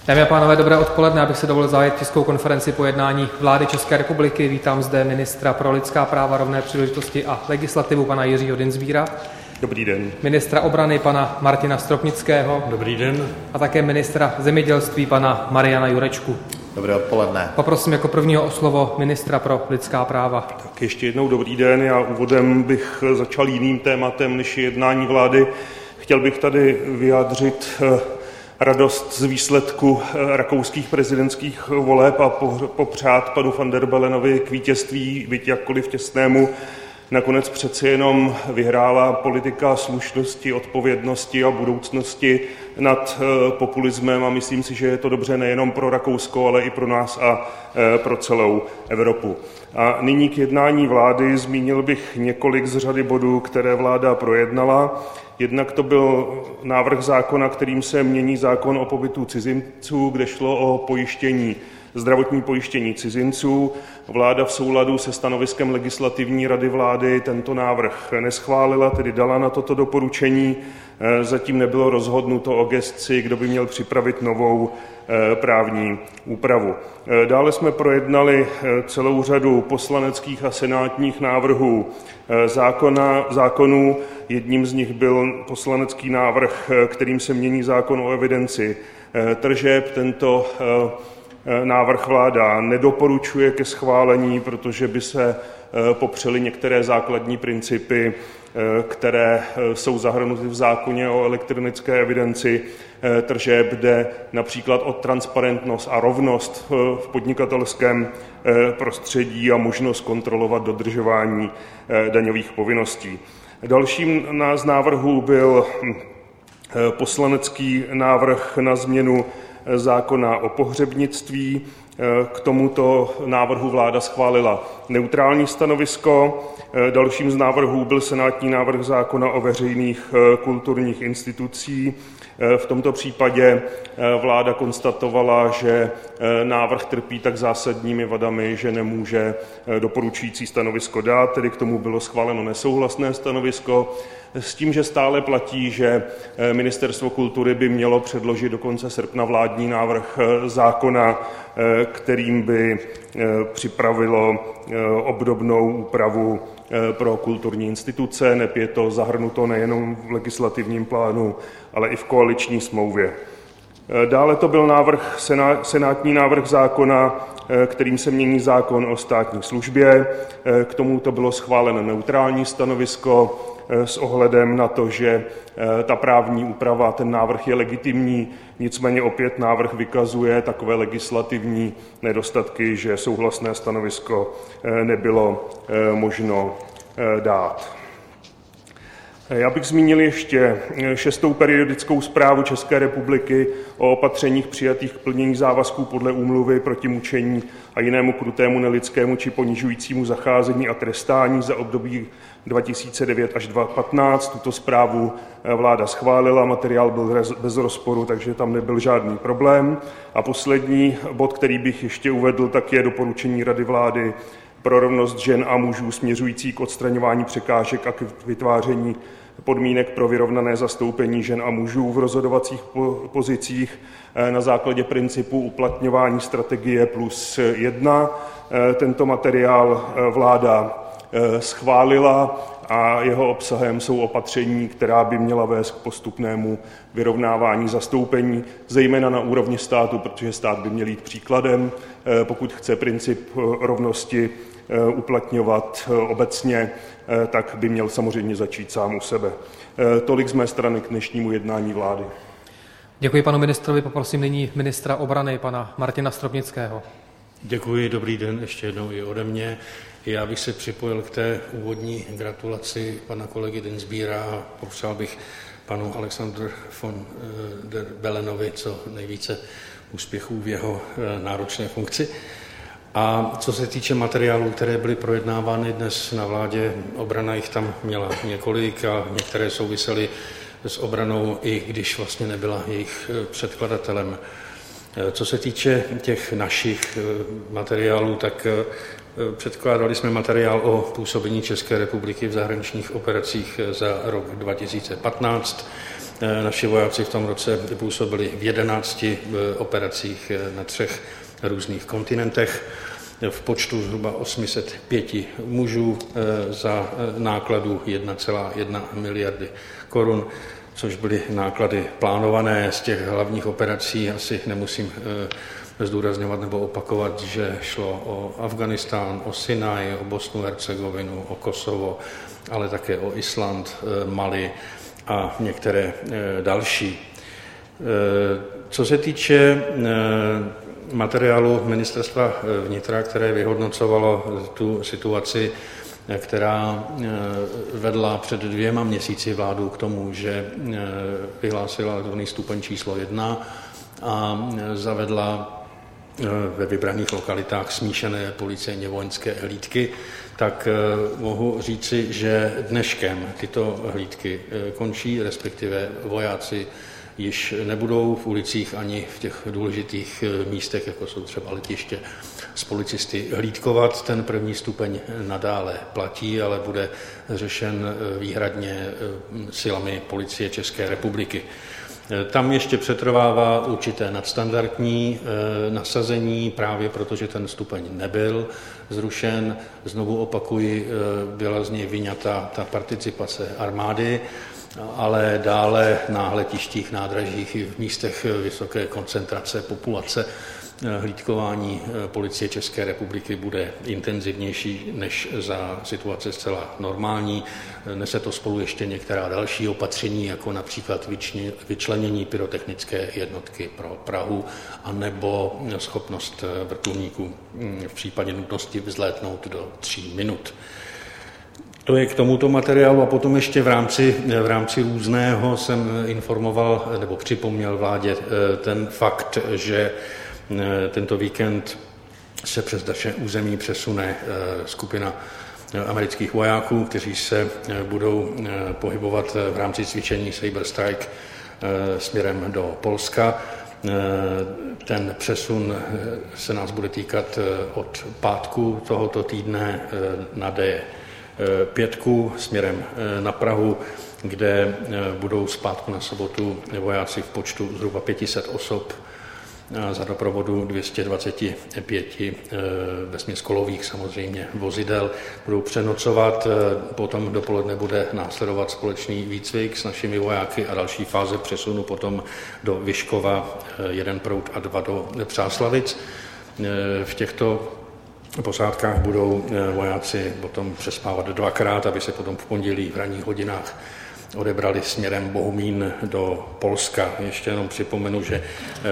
Dámy a pánové, dobré odpoledne. Abych se dovolil zahájit tiskovou konferenci po jednání vlády České republiky. Vítám zde ministra pro lidská práva, rovné příležitosti a legislativu pana Jiřího Dienstbiera. Dobrý den. Ministra obrany pana Martina Stropnického. Dobrý den. A také ministra zemědělství pana Mariana Jurečku. Dobré odpoledne. Poprosím jako prvního o slovo ministra pro lidská práva. Tak ještě jednou dobrý den. Já úvodem bych začal jiným tématem než jednání vlády. Chtěl bych tady vyjádřit radost z výsledku rakouských prezidentských voleb a popřát panu van der Bellenovi k vítězství, byť jakkoliv těsnému. Nakonec přeci jenom vyhrála politika slušnosti, odpovědnosti a budoucnosti nad populismem a myslím si, že je to dobře nejenom pro Rakousko, ale i pro nás a pro celou Evropu. A nyní k jednání vlády zmínil bych několik z řady bodů, které vláda projednala. Jednak to byl návrh zákona, kterým se mění zákon o pobytu cizinců, kde šlo o zdravotní pojištění cizinců. Vláda v souladu se stanoviskem Legislativní rady vlády tento návrh neschválila, tedy dala na toto doporučení. Zatím nebylo rozhodnuto o gesci, kdo by měl připravit novou právní úpravu. Dále jsme projednali celou řadu poslaneckých a senátních návrhů zákonů. Jedním z nich byl poslanecký návrh, kterým se mění zákon o evidenci tržeb. Tento návrh vláda nedoporučuje ke schválení, protože by se popřely některé základní principy, které jsou zahrnuty v zákoně o elektronické evidenci tržeb, jde například o transparentnost a rovnost v podnikatelském prostředí a možnost kontrolovat dodržování daňových povinností. Dalším z návrhů byl poslanecký návrh na změnu zákona o pohřebnictví. K tomuto návrhu vláda schválila neutrální stanovisko. Dalším z návrhů byl senátní návrh zákona o veřejných kulturních institucích. V tomto případě vláda konstatovala, že návrh trpí tak zásadními vadami, že nemůže doporučující stanovisko dát, tedy k tomu bylo schváleno nesouhlasné stanovisko, s tím, že stále platí, že Ministerstvo kultury by mělo předložit do konce srpna vládní návrh zákona, kterým by připravilo obdobnou úpravu pro kulturní instituce, neb je to zahrnuto nejenom v legislativním plánu, ale i v koaliční smlouvě. Dále to byl senátní návrh zákona, kterým se mění zákon o státní službě. K tomuto bylo schváleno neutrální stanovisko s ohledem na to, že ta právní úprava, ten návrh je legitimní, nicméně opět návrh vykazuje takové legislativní nedostatky, že souhlasné stanovisko nebylo možno dát. Já bych zmínil ještě 6. periodickou zprávu České republiky o opatřeních přijatých k plnění závazků podle úmluvy proti mučení a jinému krutému, nelidskému či ponižujícímu zacházení a trestání za období 2009 až 2015. Tuto zprávu vláda schválila, materiál byl bez rozporu, takže tam nebyl žádný problém. A poslední bod, který bych ještě uvedl, tak je doporučení Rady vlády pro rovnost žen a mužů směřující k odstraňování překážek a k vytváření podmínek pro vyrovnané zastoupení žen a mužů v rozhodovacích pozicích na základě principu uplatňování strategie +1. Tento materiál vláda schválila a jeho obsahem jsou opatření, která by měla vést k postupnému vyrovnávání zastoupení, zejména na úrovni státu, protože stát by měl jít příkladem, pokud chce princip rovnosti uplatňovat obecně, tak by měl samozřejmě začít sám u sebe. Tolik z mé strany k dnešnímu jednání vlády. Děkuji panu ministrovi, poprosím nyní ministra obrany, pana Martina Stropnického. Děkuji, dobrý den ještě jednou i ode mě. Já bych se připojil k té úvodní gratulaci pana kolegy Dienstbiera a popřál bych panu Alexandru von der Bellenovi co nejvíce úspěchů v jeho náročné funkci. A co se týče materiálů, které byly projednávány dnes na vládě, obrana jich tam měla několik a některé souvisely s obranou, i když vlastně nebyla jejich předkladatelem. Co se týče těch našich materiálů, tak předkládali jsme materiál o působení České republiky v zahraničních operacích za rok 2015. Naši vojáci v tom roce působili v 11 operacích na 3 různých kontinentech v počtu zhruba 805 mužů za nákladu 1,1 miliardy korun, což byly náklady plánované. Z těch hlavních operací asi nemusím zdůrazňovat nebo opakovat, že šlo o Afganistán, o Sinaj, o Bosnu, Hercegovinu, o Kosovo, ale také o Island, Mali a některé další. Co se týče materiálu Ministerstva vnitra, které vyhodnocovalo tu situaci, která vedla před 2 měsíci vládu k tomu, že vyhlásila tzv. Stupeň číslo 1 a zavedla ve vybraných lokalitách smíšené policejně vojenské hlídky, tak mohu říci, že dneškem tyto hlídky končí, respektive vojáci již nebudou v ulicích ani v těch důležitých místech, jako jsou třeba letiště, s policisty hlídkovat. Ten první stupeň nadále platí, ale bude řešen výhradně silami Policie České republiky. Tam ještě přetrvává určité nadstandardní nasazení, právě protože ten stupeň nebyl zrušen. Znovu opakuji, byla z něj vyňata ta participace armády, ale dále na letištích, nádražích i v místech vysoké koncentrace populace hlídkování Policie České republiky bude intenzivnější než za situace zcela normální. Nese to spolu ještě některá další opatření, jako například vyčlenění pyrotechnické jednotky pro Prahu anebo schopnost vrtulníků v případě nutnosti vzlétnout do 3 minut. To je k tomuto materiálu a potom ještě v rámci různého jsem informoval nebo připomněl vládě ten fakt, že tento víkend se přes naše území přesune skupina amerických vojáků, kteří se budou pohybovat v rámci cvičení Saber Strike směrem do Polska. Ten přesun se nás bude týkat od pátku tohoto týdne na D5 směrem na Prahu, kde budou z pátku na sobotu vojáci v počtu zhruba 500 osob za doprovodu 225 vesměs kolových samozřejmě vozidel. Budou přenocovat, potom dopoledne bude následovat společný výcvik s našimi vojáky a další fáze přesunu potom do Vyškova, 1 Prout a 2 do Přáslavic. V těchto posádkách budou vojáci potom přespávat 2krát, aby se potom v pondělí v ranních hodinách odebrali směrem Bohumín do Polska. Ještě jenom připomenu, že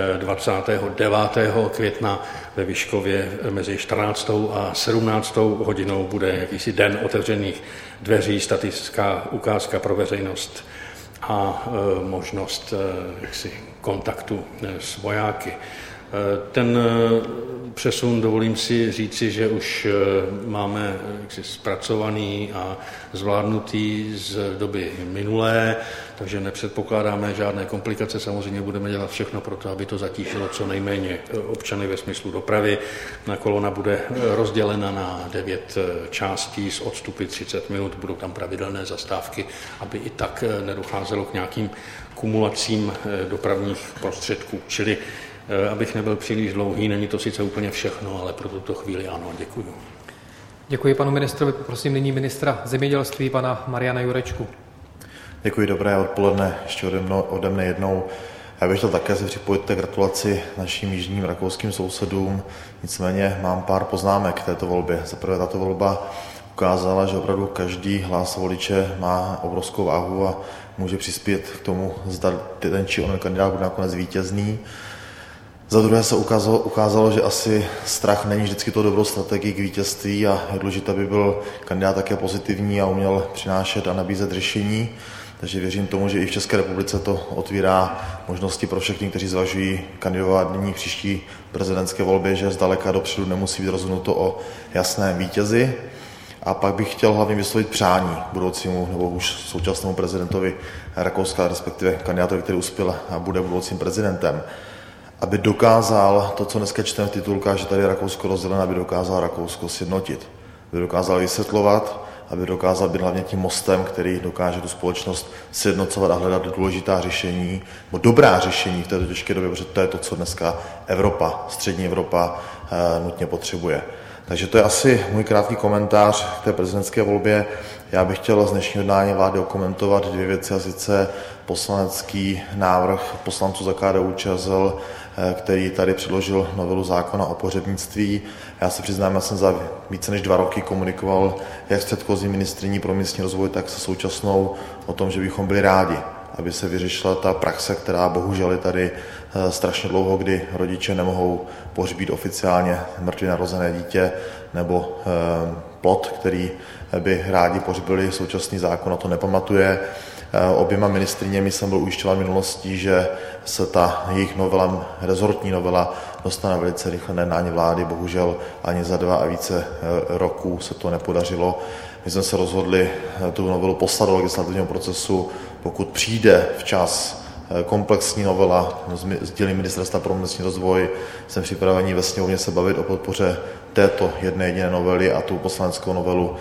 29. května ve Vyškově mezi 14. a 17. hodinou bude jakýsi den otevřených dveří, statická ukázka pro veřejnost a možnost kontaktu s vojáky. Ten přesun, dovolím si říci, že už máme zpracovaný a zvládnutý z doby minulé, takže nepředpokládáme žádné komplikace. Samozřejmě budeme dělat všechno pro to, aby to zatížilo co nejméně občany ve smyslu dopravy. Kolona bude rozdělena na 9 částí s odstupy 30 minut. Budou tam pravidelné zastávky, aby i tak nedocházelo k nějakým kumulacím dopravních prostředků. Čili abych nebyl příliš dlouhý, není to sice úplně všechno, ale pro tuto chvíli ano, děkuji. Děkuji panu ministrovi, poprosím nyní ministra zemědělství, pana Mariana Jurečku. Děkuji, dobré odpoledne, ještě ode mne jednou. Já bych chtěl také se připojit k gratulaci našim jižním rakouským sousedům, nicméně mám pár poznámek k této volbě. Za prvé, tato volba ukázala, že opravdu každý hlas voliče má obrovskou váhu a může přispět k tomu, zda ten či onen kandidát bude nakonec vítězný. Za druhé se ukázalo, že asi strach není vždycky to dobrou strategii k vítězství a je důležité, aby byl kandidát také pozitivní a uměl přinášet a nabízet řešení. Takže věřím tomu, že i v České republice to otvírá možnosti pro všechny, kteří zvažují kandidovat nyní příští prezidentské volbě, že zdaleka dopředu nemusí být rozhodnuto o jasném vítězi. A pak bych chtěl hlavně vyslovit přání budoucímu nebo už současnému prezidentovi Rakouska, respektive kandidátovi, který uspěl a bude budoucím prezidentem, aby dokázal to, co dneska čteme v titulkách, že tady je Rakousko rozdělené, aby dokázal Rakousko sjednotit. Aby dokázal vysvětlovat aby dokázal být hlavně tím mostem, který dokáže tu společnost sjednocovat a hledat důležitá řešení, nebo dobrá řešení v této těžké době, protože to je to, co dneska Evropa, střední Evropa nutně potřebuje. Takže to je asi můj krátký komentář k té prezidentské volbě. Já bych chtěl z dnešního jednání vlády okomentovat dvě věci, a sice poslanecký návrh poslanců za KDU-ČSL, který tady předložil novelu zákona o pohřebnictví. Já se přiznám, já jsem za více než 2 roky komunikoval jak s předchozí ministryní pro místní rozvoj, tak se současnou o tom, že bychom byli rádi, aby se vyřešila ta praxe, která bohužel je tady strašně dlouho, kdy rodiče nemohou pohřbít oficiálně mrtvě narozené dítě nebo plod, který by rádi pohřbili. Současný zákon na to nepamatuje. Oběma ministryněmi jsem byl ujišťován v minulosti, že se ta jejich novela, rezortní novela, dostane velice rychle na jednání vlády. Bohužel ani za 2 a více roků se to nepodařilo. My jsme se rozhodli tu novelu poslat do legislativního procesu. Pokud přijde včas komplexní novela z dílny Ministerstva pro místní rozvoj, jsem připravený ve sněmovně se bavit o podpoře této jedné jediné novely a tu poslaneckou novelu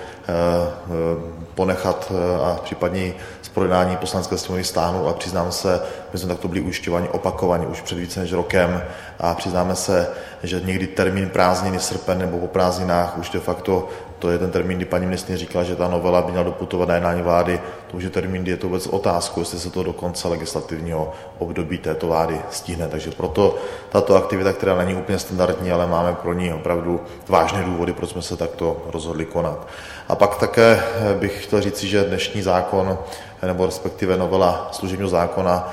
ponechat a případně z projednání poslanecké sněmovny stáhnout. A přiznám se, my jsme takto byli ujišťováni opakovaně už před více než rokem a přiznáme se, že někdy termín prázdniny srpen nebo po prázdninách už de facto to je ten termín, kdy paní ministryně říkala, že ta novela by měla doputovat na jednání vlády. To už je termín, kdy je to vůbec otázku, jestli se to do konce legislativního období této vlády stihne. Takže proto tato aktivita, která není úplně standardní, ale máme pro ní opravdu vážné důvody, proč jsme se takto rozhodli konat. A pak také bych chtěl říci, že dnešní zákon, nebo respektive novela služebního zákona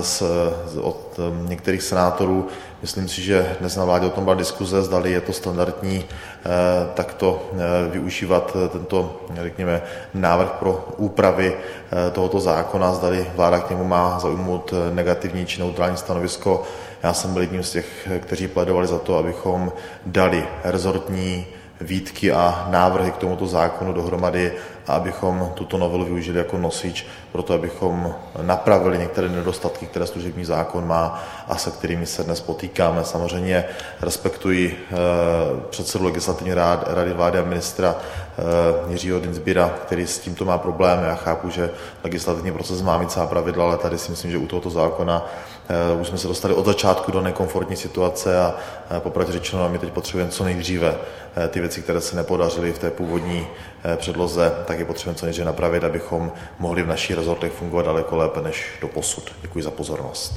od některých senátorů, myslím si, že dnes na vládě o tom byla diskuze, zdali je to standardní takto využívat tento, řekněme, návrh pro úpravy tohoto zákona, zdali vláda k němu má zaujmout negativní či neutrální stanovisko. Já jsem byl jedním z těch, kteří plédovali za to, abychom dali rezortní výtky a návrhy k tomuto zákonu dohromady a abychom tuto novelu využili jako nosič pro to, abychom napravili některé nedostatky, které služební zákon má a se kterými se dnes potýkáme. Samozřejmě respektuji předsedu legislativní rady vlády a ministra Jiřího Dienstbiera, který s tímto má problém. Já chápu, že legislativní proces má mít svá pravidla, ale tady si myslím, že u tohoto zákona už jsme se dostali od začátku do nekomfortní situace a popravdě řečeno, my teď potřebujeme co nejdříve ty věci, které se nepodařily v té původní předloze, tak je potřebujeme co nejdříve napravit, abychom mohli v našich rezortech fungovat daleko lépe než doposud. Děkuji za pozornost.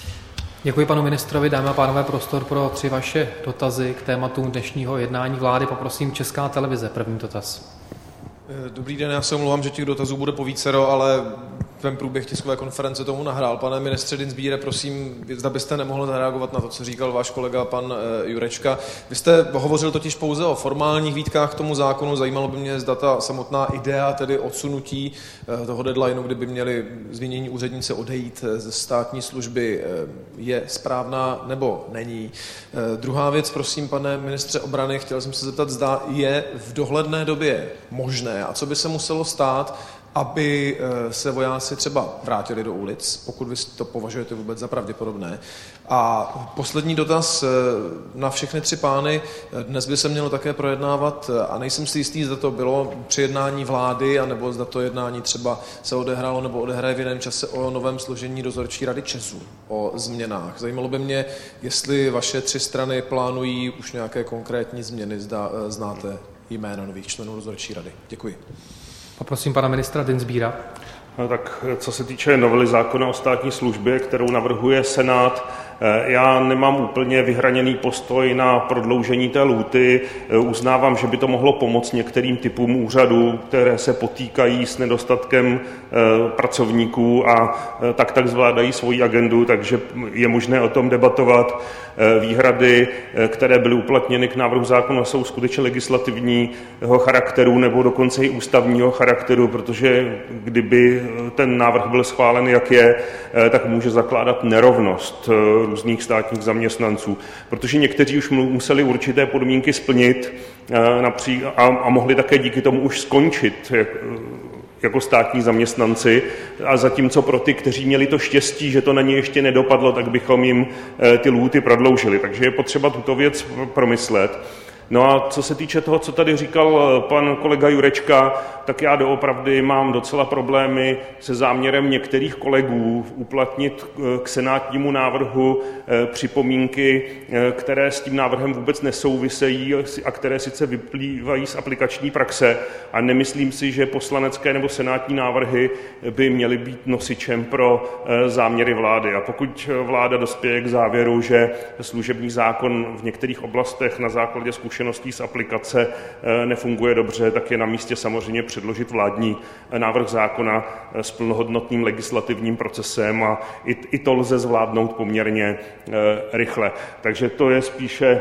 Děkuji panu ministrovi. Dámy a pánové, prostor pro 3 vaše dotazy k tématům dnešního jednání vlády. Poprosím Česká televize. První dotaz. Dobrý den, já se omlouvám, že těch dotazů bude povícero, ale ten průběh tiskové konference tomu nahrál. Pane ministře Dienstbiere, prosím, zda byste nemohl zareagovat na to, co říkal váš kolega pan Jurečka. Vy jste hovořil totiž pouze o formálních výtkách k tomu zákonu. Zajímalo by mě, zda ta samotná idea, tedy odsunutí toho deadlineu, kdyby měli zmínění úředníci odejít ze státní služby, je správná nebo není. Druhá věc, prosím, pane ministře obrany, chtěl jsem se zeptat, zda je v dohledné době možné a co by se muselo stát, aby se vojáci třeba vrátili do ulic, pokud vy to považujete vůbec za pravděpodobné. A poslední dotaz na všechny 3 pány. Dnes by se mělo také projednávat, a nejsem si jistý, zda to bylo při jednání vlády, anebo zda to jednání třeba se odehrálo nebo odehraje v jiném čase o novém složení dozorčí rady ČEZu, o změnách. Zajímalo by mě, jestli vaše 3 strany plánují už nějaké konkrétní změny, zda znáte jména nových členů dozorčí rady. Děkuji. Poprosím pana ministra Dienstbiera. Tak co se týče novely zákona o státní službě, kterou navrhuje Senát, já nemám úplně vyhraněný postoj na prodloužení té lhůty. Uznávám, že by to mohlo pomoct některým typům úřadů, které se potýkají s nedostatkem pracovníků a tak zvládají svoji agendu, takže je možné o tom debatovat. Výhrady, které byly uplatněny k návrhu zákona, jsou skutečně legislativního charakteru nebo dokonce i ústavního charakteru, protože kdyby ten návrh byl schválen, jak je, tak může zakládat nerovnost různých státních zaměstnanců, protože někteří už museli určité podmínky splnit a mohli také díky tomu už skončit jako státní zaměstnanci, a zatímco pro ty, kteří měli to štěstí, že to na ně ještě nedopadlo, tak bychom jim ty lhůty prodloužili. Takže je potřeba tuto věc promyslet. No a co se týče toho, co tady říkal pan kolega Jurečka, tak já doopravdy mám docela problémy se záměrem některých kolegů uplatnit k senátnímu návrhu připomínky, které s tím návrhem vůbec nesouvisejí a které sice vyplývají z aplikační praxe, a nemyslím si, že poslanecké nebo senátní návrhy by měly být nosičem pro záměry vlády. A pokud vláda dospěje k závěru, že služební zákon v některých oblastech na základě zkušeností z aplikace nefunguje dobře, tak je na místě samozřejmě předložit vládní návrh zákona s plnohodnotným legislativním procesem a i to lze zvládnout poměrně rychle. Takže to je spíše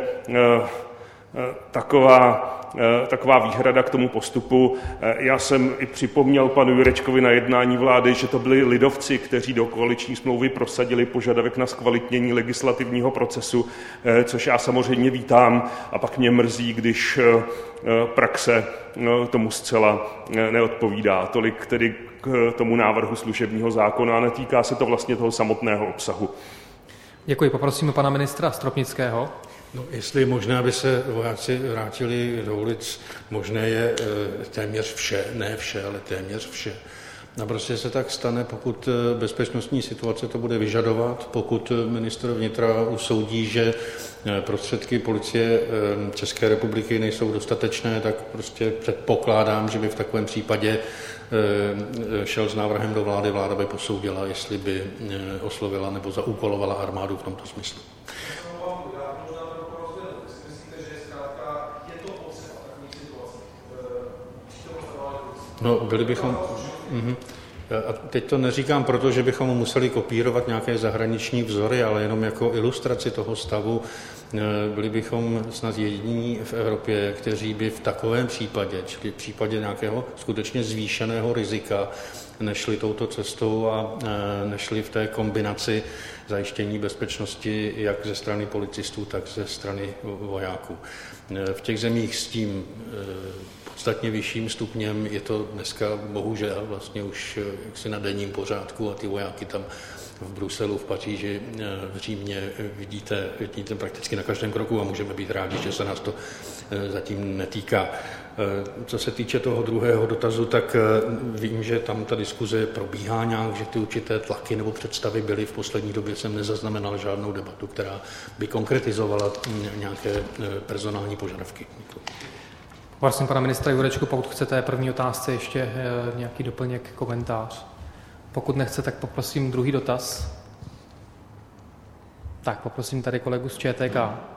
taková výhrada k tomu postupu. Já jsem i připomněl panu Jurečkovi na jednání vlády, že to byli lidovci, kteří do koaliční smlouvy prosadili požadavek na zkvalitnění legislativního procesu, což já samozřejmě vítám, a pak mě mrzí, když praxe tomu zcela neodpovídá. Tolik tedy k tomu návrhu služebního zákona, a netýká se to vlastně toho samotného obsahu. Děkuji. Poprosíme pana ministra Stropnického. No, jestli je možné, aby se vojáci vrátili do ulic, možné je téměř vše, ne vše, ale téměř vše. A prostě se tak stane, pokud bezpečnostní situace to bude vyžadovat, pokud ministr vnitra usoudí, že prostředky policie České republiky nejsou dostatečné, tak prostě předpokládám, že by v takovém případě šel s návrhem do vlády, vláda by posoudila, jestli by oslovila nebo zaúkolovala armádu v tomto smyslu. No, byli bychom... A teď to neříkám proto, že bychom museli kopírovat nějaké zahraniční vzory, ale jenom jako ilustraci toho stavu. Byli bychom snad jediní v Evropě, kteří by v takovém případě, čili v případě nějakého skutečně zvýšeného rizika, nešli touto cestou a nešli v té kombinaci zajištění bezpečnosti jak ze strany policistů, tak ze strany vojáků. V těch zemích s tím podstatně vyšším stupněm je to dneska bohužel vlastně už jaksi na denním pořádku, a ty vojáky tam v Bruselu, v Paříži, v Římě vidíte prakticky na každém kroku, a můžeme být rádi, že se nás to zatím netýká. Co se týče toho druhého dotazu, tak vím, že tam ta diskuze probíhá nějak, že ty určité tlaky nebo představy byly. V poslední době jsem nezaznamenal žádnou debatu, která by konkretizovala nějaké personální požadavky. Prosím pana ministra Jurečku, pokud chcete první otázce ještě nějaký doplněk, komentář. Pokud nechce, tak poprosím druhý dotaz. Tak, poprosím tady kolegu z ČTK.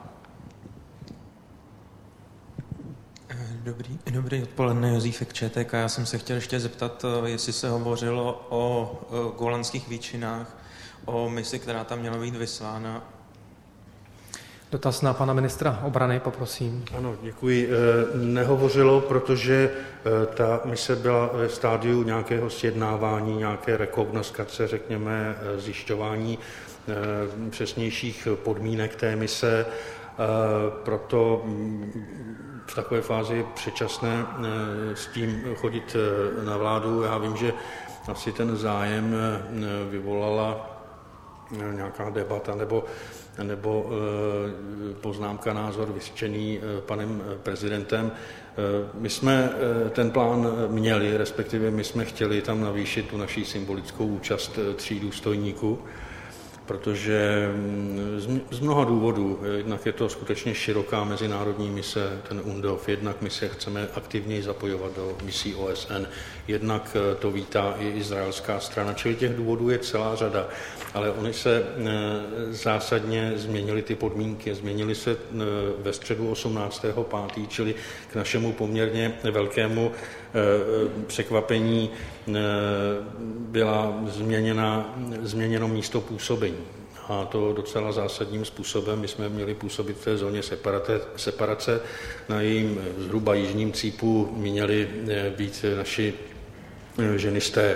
Dobrý odpoledne, Jozífek, ČTK. Já jsem se chtěl ještě zeptat, jestli se hovořilo o Golanských výšinách, o misi, která tam měla být vyslána. Dotaz na pana ministra obrany, poprosím. Ano, děkuji. Nehovořilo, protože ta mise byla ve stádiu nějakého sjednávání, nějaké rekognoskace, řekněme, zjišťování přesnějších podmínek té mise. Proto v takové fázi je předčasné s tím chodit na vládu. Já vím, že asi ten zájem vyvolala nějaká debata nebo poznámka, názor vyřčený panem prezidentem. My jsme ten plán měli, respektive my jsme chtěli tam navýšit tu naší symbolickou účast 3 důstojníků, protože z mnoha důvodů, jednak je to skutečně široká mezinárodní mise, ten UNDOF, jednak my se chceme aktivněji zapojovat do misí OSN, jednak to vítá i izraelská strana, čili těch důvodů je celá řada, ale oni se zásadně změnily ty podmínky, změnily se ve středu 18.5., čili k našemu poměrně velkému překvapení byla změněno místo působení. A to docela zásadním způsobem. My jsme měli působit v té zóně separace. Na jejím zhruba jižním cípu měli být naši ženisté.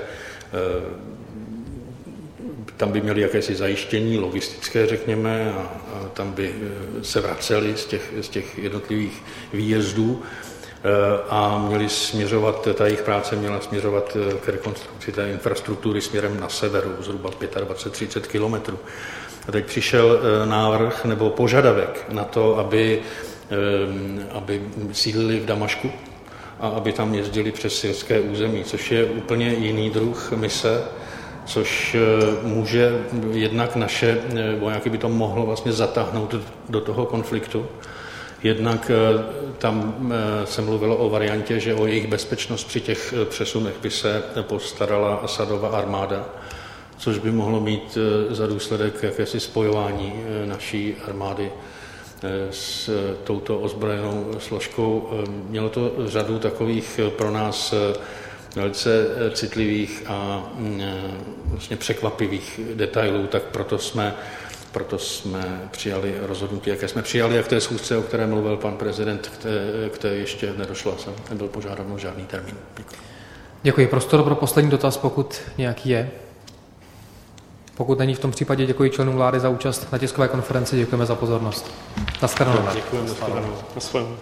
Tam by měli jakési zajištění logistické, řekněme, a tam by se vraceli z těch jednotlivých výjezdů. A měli směřovat, ta jejich práce měla směřovat k rekonstrukci té infrastruktury směrem na severu, zhruba 25-30 kilometrů. A teď přišel návrh nebo požadavek na to, aby aby sídlili v Damašku a aby tam jezdili přes syrské území, což je úplně jiný druh mise, což může jednak naše vojáky by to mohlo vlastně zatáhnout do toho konfliktu. Jednak tam se mluvilo o variantě, že o jejich bezpečnost při těch přesunech by se postarala Asadova armáda, což by mohlo mít za důsledek jakési spojování naší armády s touto ozbrojenou složkou. Mělo to řadu takových pro nás velice citlivých a vlastně překvapivých detailů, tak proto jsme přijali rozhodnutí, jaké jsme přijali, a k té schůzce, o které mluvil pan prezident, které ještě nedošlo, jsem nebyl požádán o žádný termín. Děkuji. Prostor pro poslední dotaz, pokud nějaký je. Pokud není, v tom případě děkuji členům vlády za účast na tiskové konferenci, děkujeme za pozornost. Naschledanou. Děkujeme.